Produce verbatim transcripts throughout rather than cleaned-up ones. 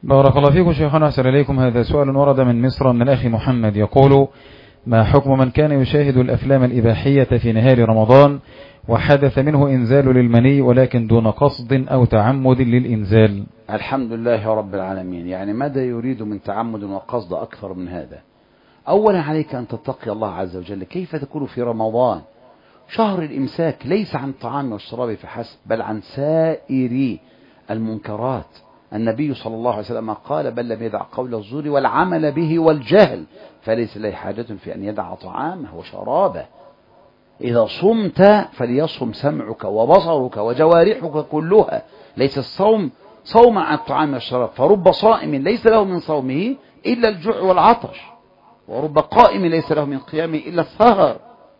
بارك الله فيكم شيخنا، أحسن إليكم. هذا سؤال ورد من مصر من الأخ محمد يقول: ما حكم من كان يشاهد الأفلام الإباحية في نهار رمضان وحدث منه إنزال للمني ولكن دون قصد أو تعمد للإنزال؟ الحمد لله رب العالمين. يعني ماذا يريد من تعمد وقصد أكثر من هذا؟ أولا عليك أن تتقي الله عز وجل. كيف تكون في رمضان شهر الإمساك ليس عن الطعام والشراب فحسب، بل عن سائر المنكرات. النبي صلى الله عليه وسلم قال: بل لم يدع قول الزور والعمل به والجهل فليس له حاجة في أن يدع طعامه وشرابه. إذا صمت فليصم سمعك وبصرك وجوارحك كلها. ليس الصوم صوم عن الطعام والشراب، فرب صائم ليس له من صومه إلا الجوع والعطش، ورب قائم ليس له من قيامه إلا السهر.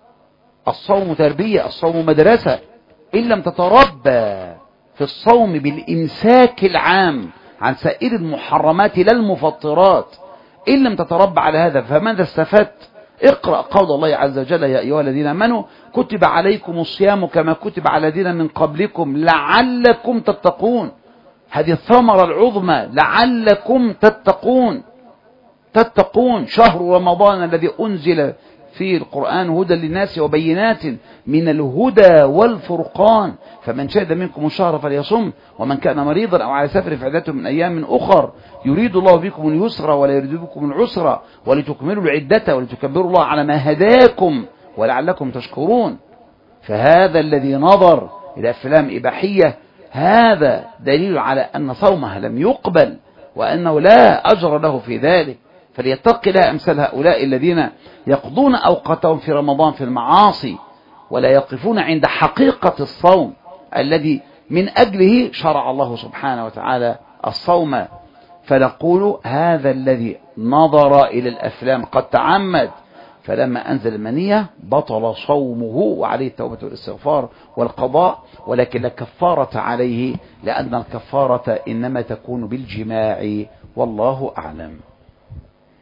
الصوم تربية، الصوم مدرسة. إن لم تتربى في الصوم بالإمساك العام عن سائر المحرمات لا المفطرات، إن لم تتربى على هذا فماذا استفدت؟ اقرأ قول الله عز وجل: يا أيها الذين آمنوا كتب عليكم الصيام كما كتب على الذين من قبلكم لعلكم تتقون. هذه الثمرة العظمى، لعلكم تتقون. تتقون شهر رمضان الذي أنزل فيه القرآن هدى للناس وبينات من الهدى والفرقان، فمن شهد منكم الشهر فليصم، ومن كان مريضا أو على سفر فعدته من أيام أخر، يريد الله بكم اليسر ولا يريد بكم العسر ولتكملوا العدة ولتكبروا الله على ما هداكم ولعلكم تشكرون. فهذا الذي نظر إلى أفلام إباحية هذا دليل على أن صومها لم يقبل وأنه لا أجر له في ذلك. فليتق الله أمثال هؤلاء الذين يقضون أوقاتهم في رمضان في المعاصي ولا يقفون عند حقيقة الصوم الذي من أجله شرع الله سبحانه وتعالى الصوم. فنقول هذا الذي نظر إلى الأفلام قد تعمد، فلما أنزل المنية بطل صومه وعليه التوبة والاستغفار والقضاء، ولكن لا كفارة عليه، لأن الكفارة إنما تكون بالجماع، والله أعلم.